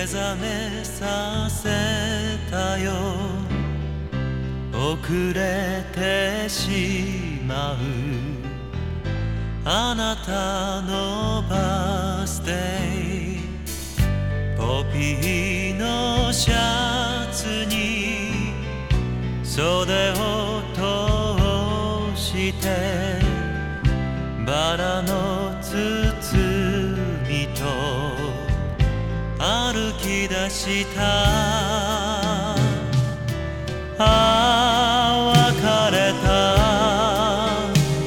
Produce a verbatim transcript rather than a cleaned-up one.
覚めさせたよ。遅れてしまうあなたのバースデー。ポピーのシャツに袖を通してバラの包みと歩き出した。